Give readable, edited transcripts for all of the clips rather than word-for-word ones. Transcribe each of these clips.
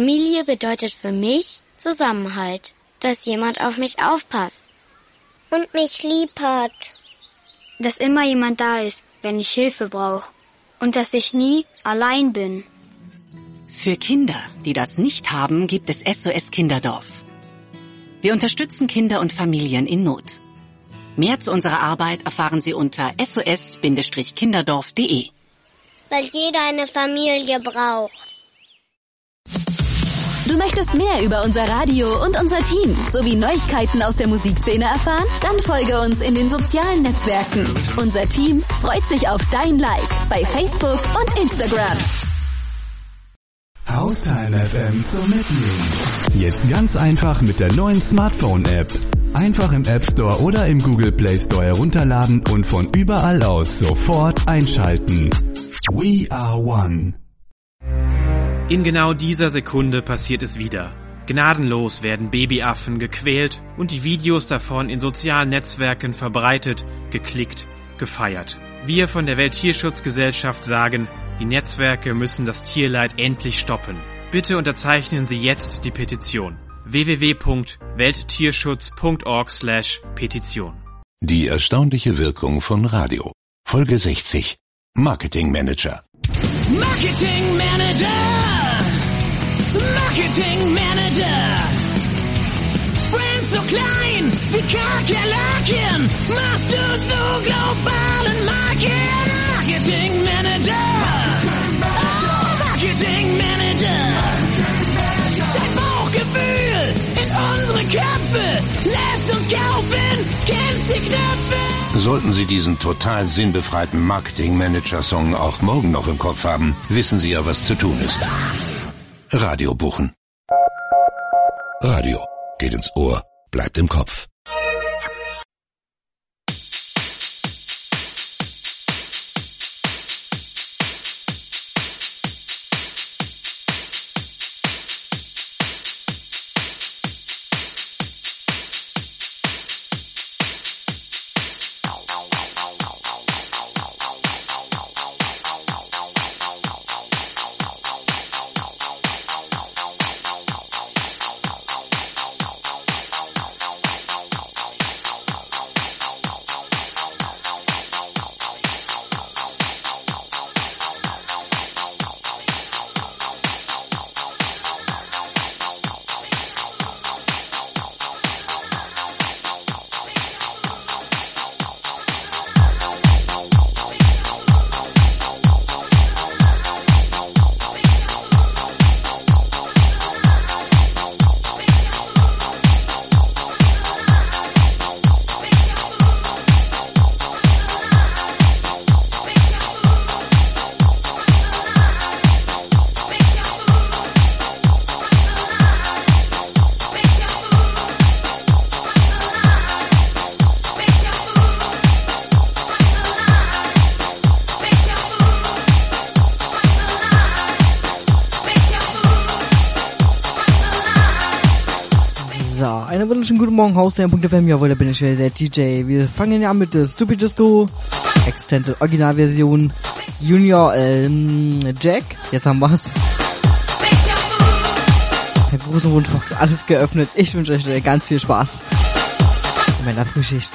Familie bedeutet für mich Zusammenhalt, dass jemand auf mich aufpasst. Und mich lieb hat. Dass immer jemand da ist, wenn ich Hilfe brauche. Und dass ich nie allein bin. Für Kinder, die das nicht haben, gibt es SOS Kinderdorf. Wir unterstützen Kinder und Familien in Not. Mehr zu unserer Arbeit erfahren Sie unter sos-kinderdorf.de. Weil jeder eine Familie braucht. Du möchtest mehr über unser Radio und unser Team sowie Neuigkeiten aus der Musikszene erfahren? Dann folge uns in den sozialen Netzwerken. Unser Team freut sich auf dein Like bei Facebook und Instagram. Haustime FM zum Mitnehmen. Jetzt ganz einfach mit der neuen Smartphone-App. Einfach im App Store oder im Google Play Store herunterladen und von überall aus sofort einschalten. We are one. In genau dieser Sekunde passiert es wieder. Gnadenlos werden Babyaffen gequält und die Videos davon in sozialen Netzwerken verbreitet, geklickt, gefeiert. Wir von der Welttierschutzgesellschaft sagen, die Netzwerke müssen das Tierleid endlich stoppen. Bitte unterzeichnen Sie jetzt die Petition. www.welttierschutz.org/Petition. Die erstaunliche Wirkung von Radio. Folge 60. Marketing Manager. Marketing Manager. Marketing Manager. Brand so klein wie Kakerlaken. Machst du zu globalen Marken. Marketing Manager. Oh, Marketing Manager. Dein Bauchgefühl in unsere Köpfe lässt uns kaufen. Kennst die Knöpfe. Sollten Sie diesen total sinnbefreiten Marketing-Manager-Song auch morgen noch im Kopf haben, wissen Sie ja, was zu tun ist. Radio buchen. Radio geht ins Ohr, bleibt im Kopf. Einen wunderschönen guten Morgen, Haustime.fm, jawohl, da bin ich wieder, der DJ. Wir fangen ja an mit der Stupid Disco, Extended Originalversion, Junior, Jack, jetzt haben wir's. Der große Wunschbox, alles geöffnet, ich wünsche euch ganz viel Spaß in meiner Frühschicht.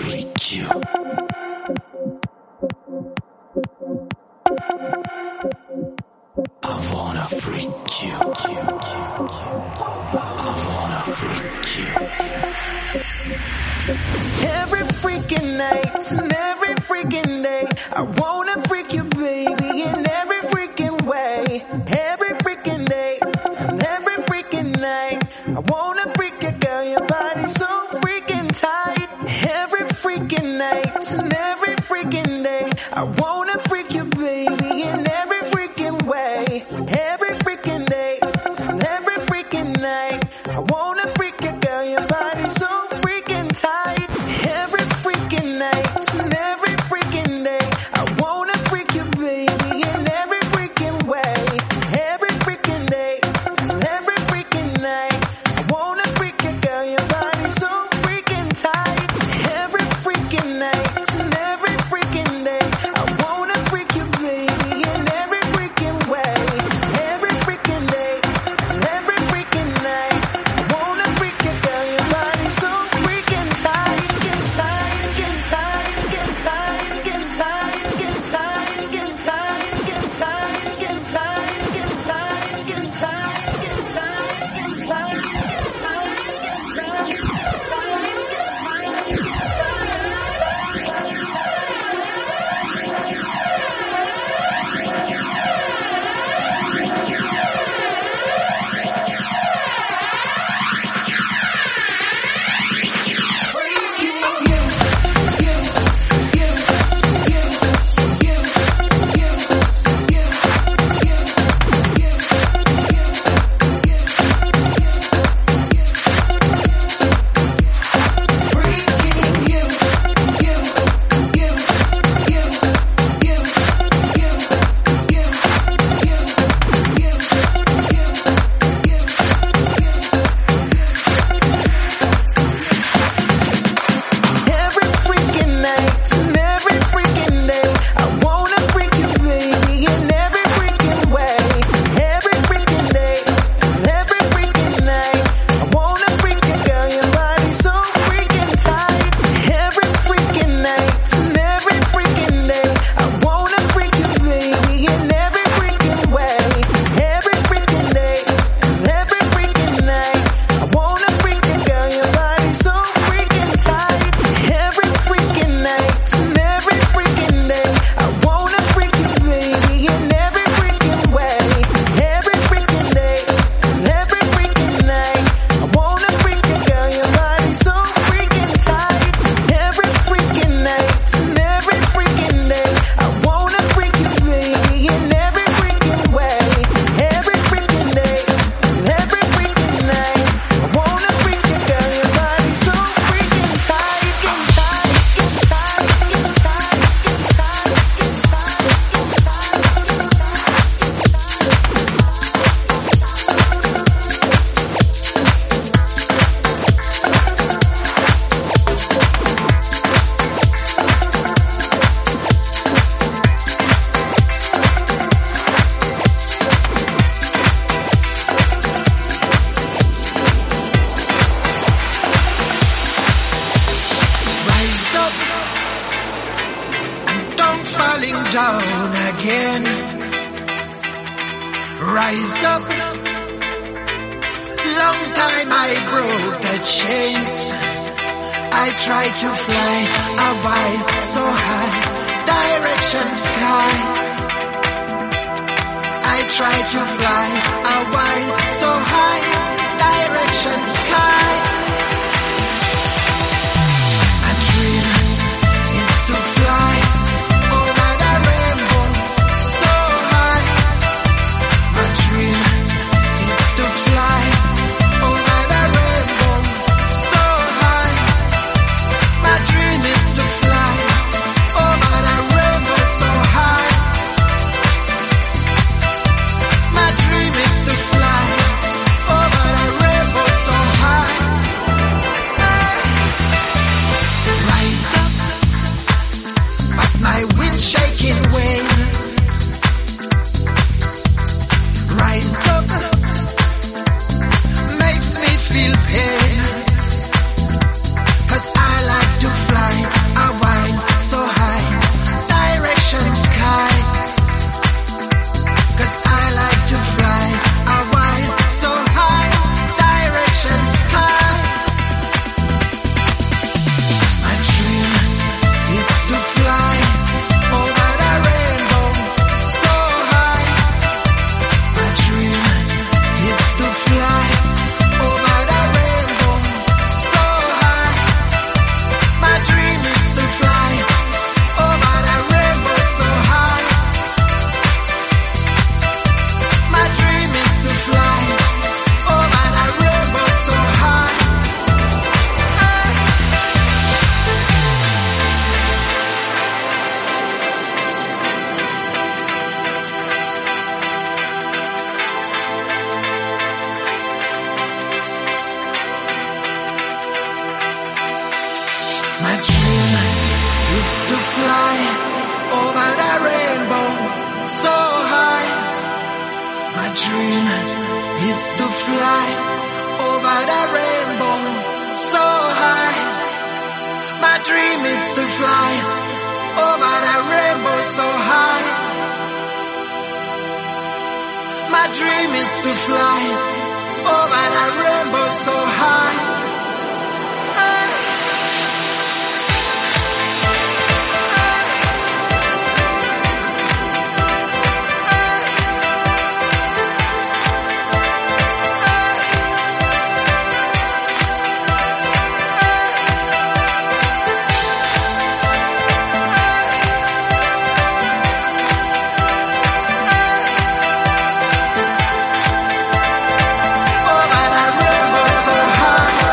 freak you. I wanna freak you. I wanna freak you. Every freaking night and every freaking day, I wanna freak you, baby, in every freaking way. Every freaking day and every freaking night, I wanna freak you, girl, your body's so freaking tight. Every freaking night and every freaking day, I wanna freak you, baby, in every freaking way. Every freaking day and every freaking night, I wanna freak you, girl, your body's so freaking tight. Every freaking night and every freaking day, I wanna freak you, baby, in every freaking way. Every freaking day and every freaking night, I wanna freak you, girl, your body's so freaking tight. Every freaking night and every freaking day, I wanna freak you, baby, in every freaking way. Every freaking day and every freaking night, I wanna freak you, girl, your body's so freaking tight. Get tight, get tight, get tight, get tight, get tight, get tight, get tight, get tight, get tight, get tight, get tight, get tight, get tight, get down again. Rise up. Long time I broke the chains. I tried to fly a while so high, direction sky. I tried to fly a while so high, direction sky. A dream is to fly over the rainbow so high. My dream is to fly over the rainbow so high. My dream is to fly over the rainbow so high. My dream is to fly over the rainbow so high. My dream is to fly over the rainbow so high. My dream is to fly over the rainbow so high. My dream is to fly over the rainbow so high. My dream is to fly over the rainbow so high. Over the rainbow so high.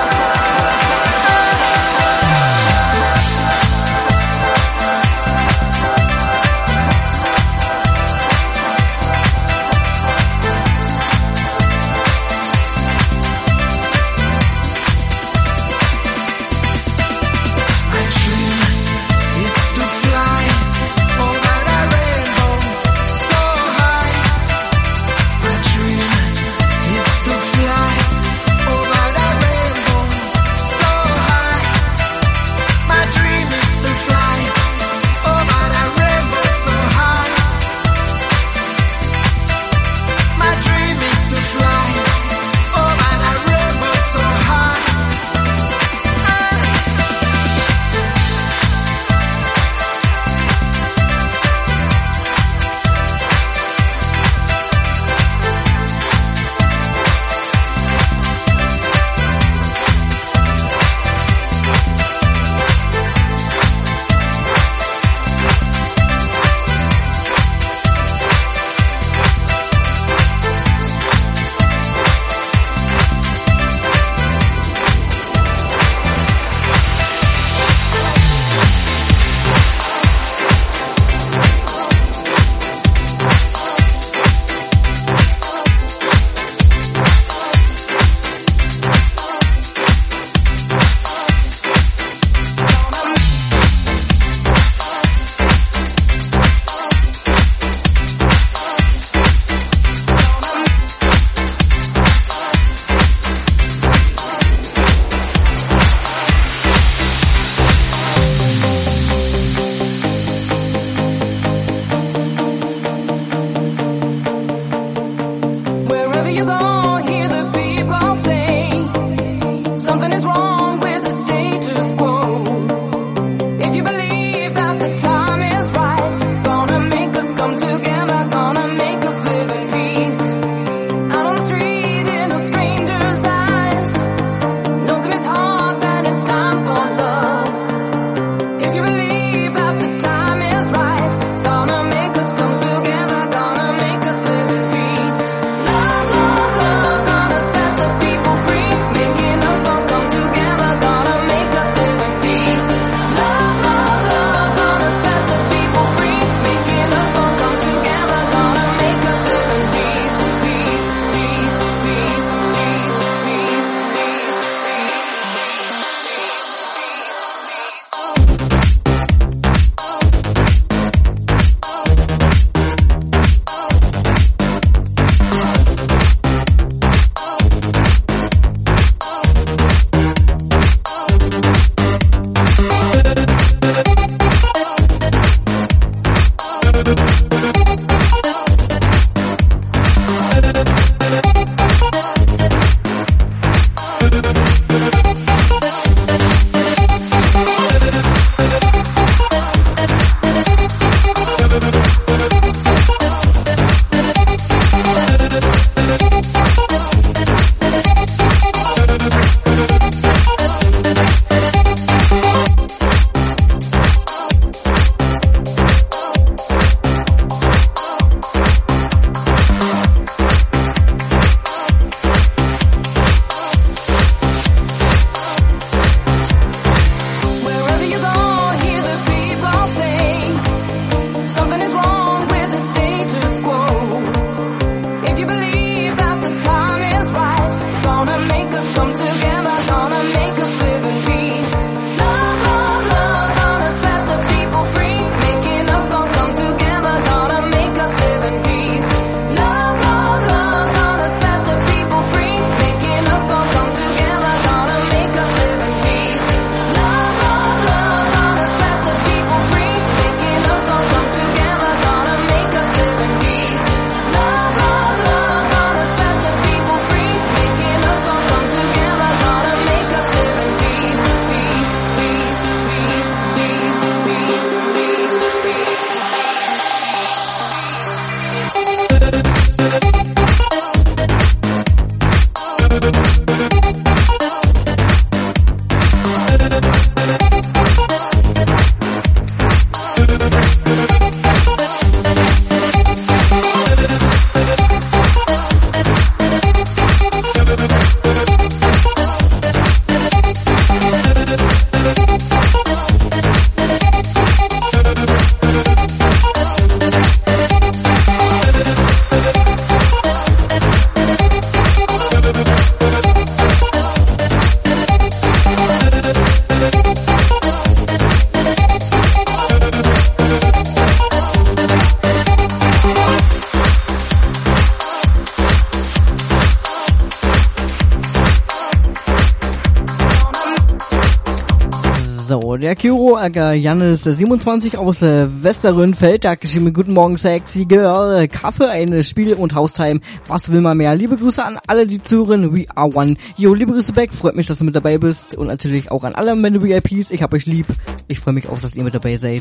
So, der Kyro, Jannis 27 aus Westerrönfeld, der hat geschrieben, guten Morgen sexy girl, Kaffee, ein Spiel und Haustime, was will man mehr? Liebe Grüße an alle, die zuhören, we are one. Jo, liebe Grüße back, freut mich, dass du mit dabei bist und natürlich auch an alle meine VIPs, ich hab euch lieb, ich freue mich auch, dass ihr mit dabei seid.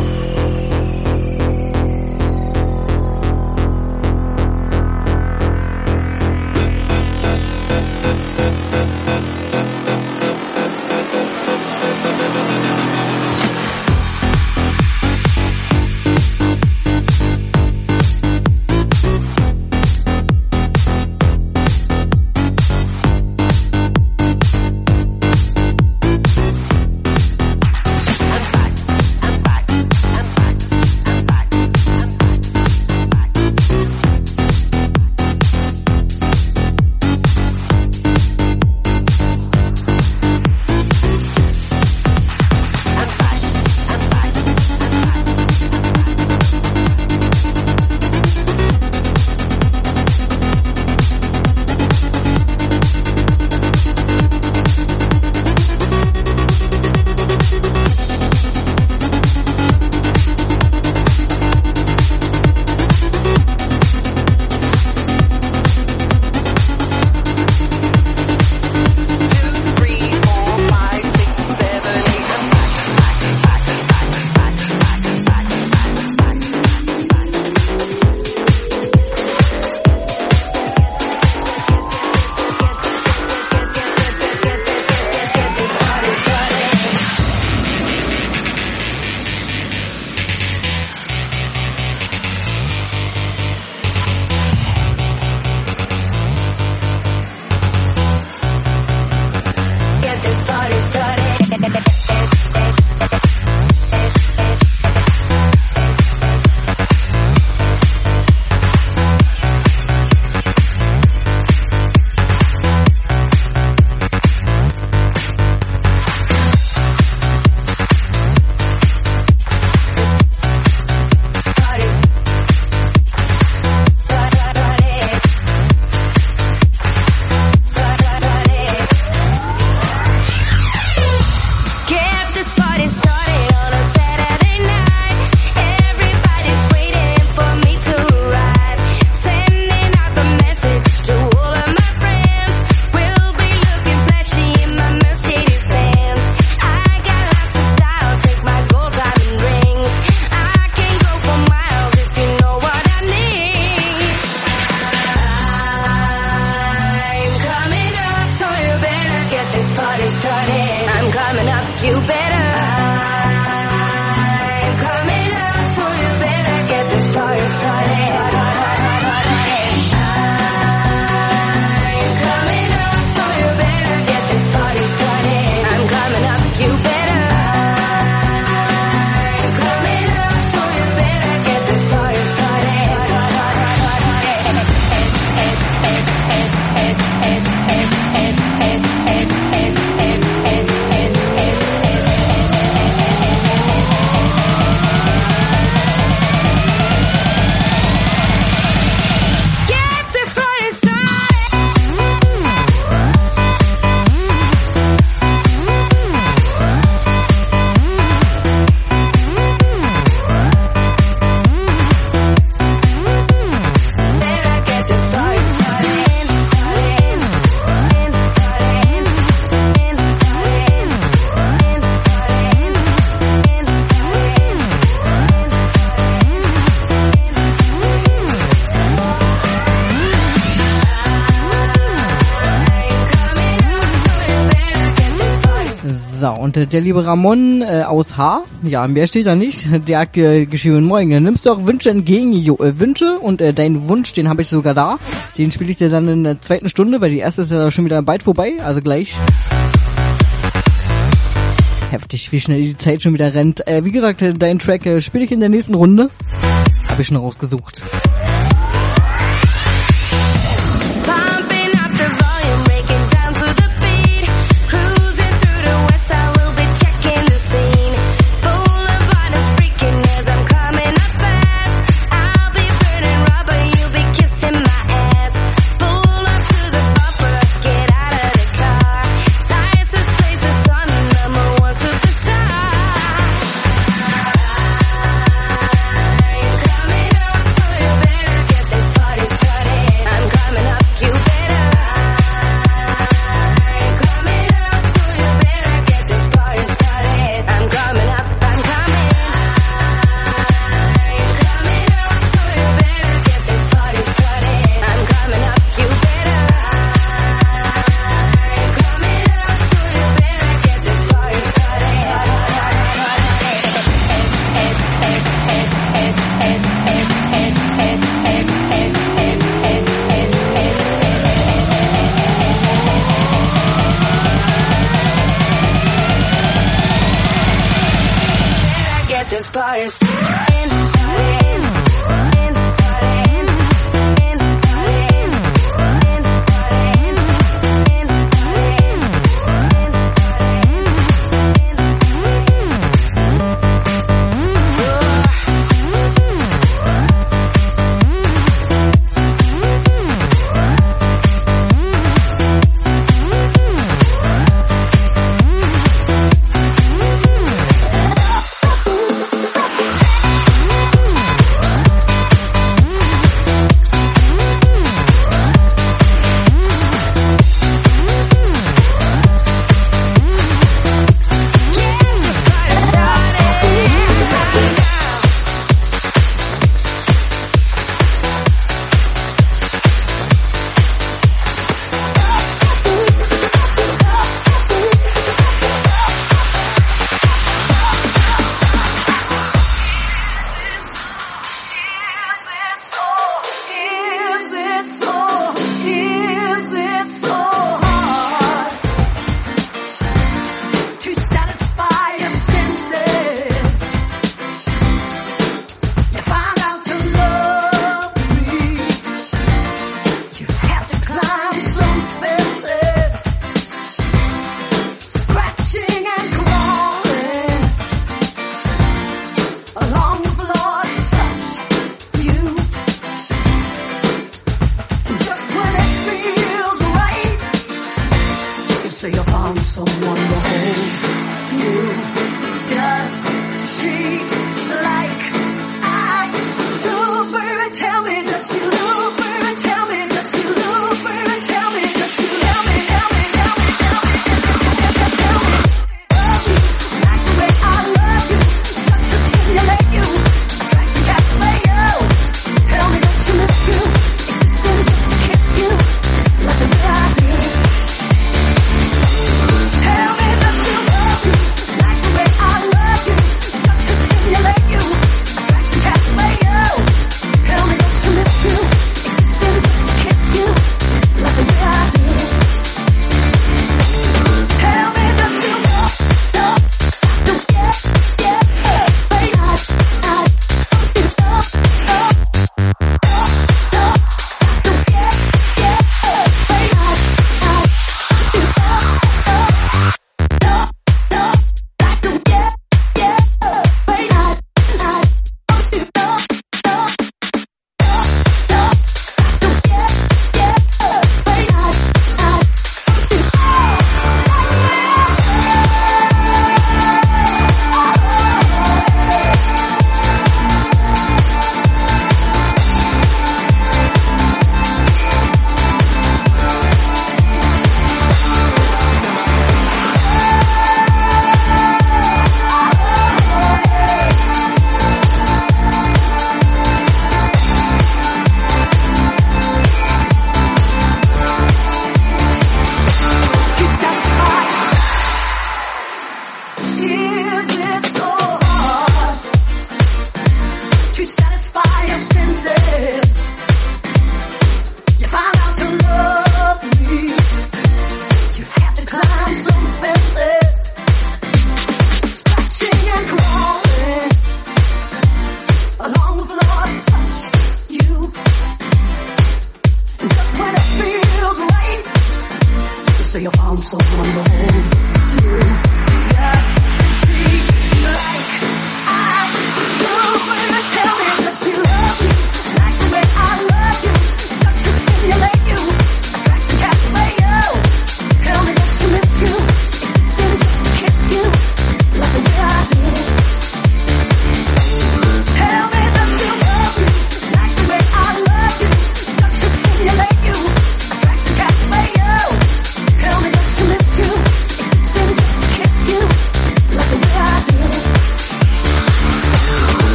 So, und der liebe Ramon aus H, ja, mehr steht da nicht, der hat geschrieben, moin, nimmst du auch Wünsche entgegen, Wünsche, und deinen Wunsch, den habe ich sogar da, den spiele ich dir dann in der zweiten Stunde, weil die erste ist ja schon wieder bald vorbei, also gleich. Heftig, wie schnell die Zeit schon wieder rennt. Wie gesagt, deinen Track spiele ich in der nächsten Runde, habe ich schon rausgesucht.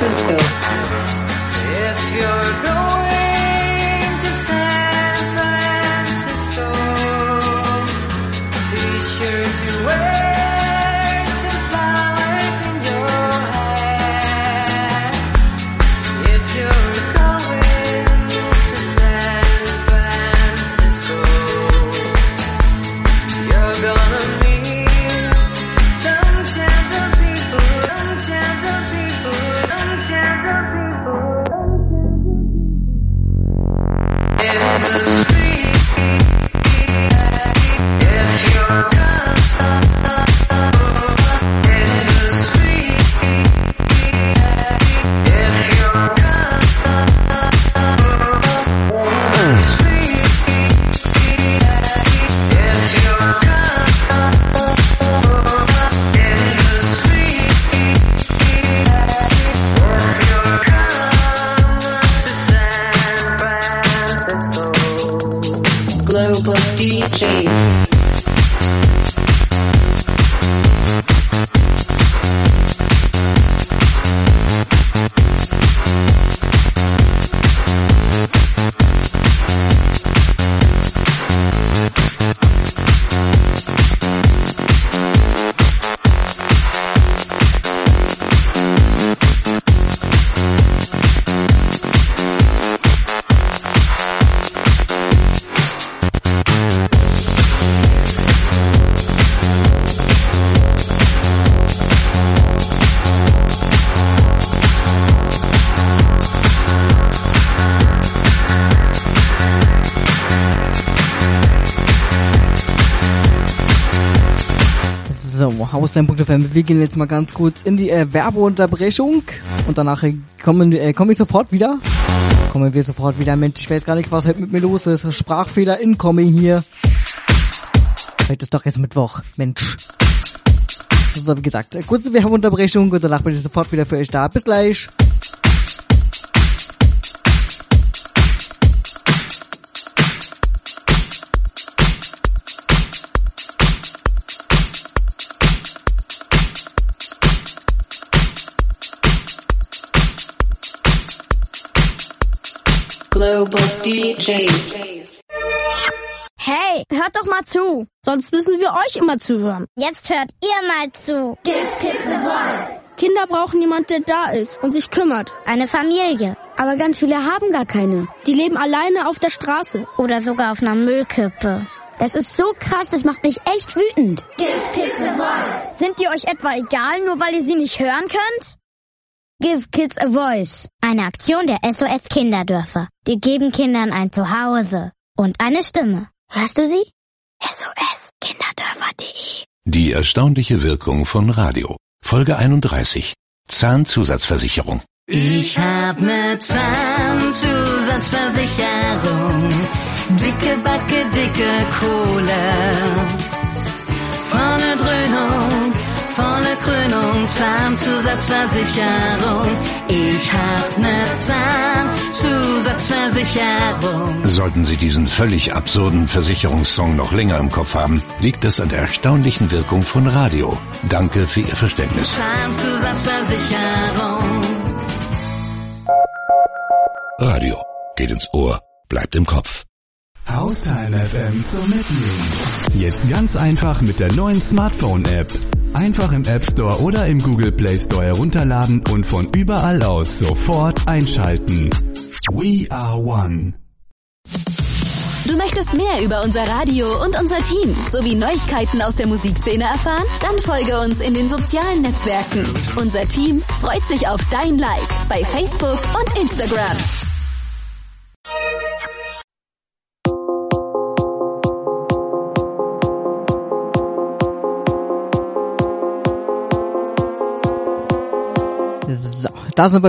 Francisco. If you're going to San Francisco, be sure to wear some flowers in your hair. If you're going to San Francisco, you're gonna meet some chance of people, some chance of people, some chance of people. In the street, if you're in the street, if you're Global DJs. Hausdein.fm. Wir gehen jetzt mal ganz kurz in die Werbeunterbrechung und danach kommen wir sofort wieder. Mensch, ich weiß gar nicht, was heute mit mir los ist. Sprachfehler incoming hier. Heute ist doch jetzt Mittwoch. Mensch. So, wie gesagt, kurze Werbeunterbrechung und danach bin ich sofort wieder für euch da. Bis gleich. Global DJs. Hey, hört doch mal zu. Sonst müssen wir euch immer zuhören. Jetzt hört ihr mal zu. Give Kids a Voice. Kinder brauchen jemand, der da ist und sich kümmert. Eine Familie. Aber ganz viele haben gar keine. Die leben alleine auf der Straße. Oder sogar auf einer Müllkippe. Das ist so krass, das macht mich echt wütend. Give Kids a Voice. Sind die euch etwa egal, nur weil ihr sie nicht hören könnt? Give Kids a Voice. Eine Aktion der SOS Kinderdörfer. Die geben Kindern ein Zuhause und eine Stimme. Hörst du sie? SOSkinderdörfer.de. Die erstaunliche Wirkung von Radio. Folge 31. Zahnzusatzversicherung. Ich hab ne Zahnzusatzversicherung. Dicke Backe, dicke Kohle. Volle Dröhnung, volle Krönung, Zahnzusatzversicherung. Ich hab ne Zahnzusatzversicherung. Sollten Sie diesen völlig absurden Versicherungssong noch länger im Kopf haben, liegt es an der erstaunlichen Wirkung von Radio. Danke für Ihr Verständnis. Zahnzusatzversicherung. Radio geht ins Ohr, bleibt im Kopf. Haustime FM zum Mitnehmen. Jetzt ganz einfach mit der neuen Smartphone-App. Einfach im App Store oder im Google Play Store herunterladen und von überall aus sofort einschalten. We are one. Du möchtest mehr über unser Radio und unser Team sowie Neuigkeiten aus der Musikszene erfahren? Dann folge uns in den sozialen Netzwerken. Unser Team freut sich auf dein Like bei Facebook und Instagram. So, da sind wir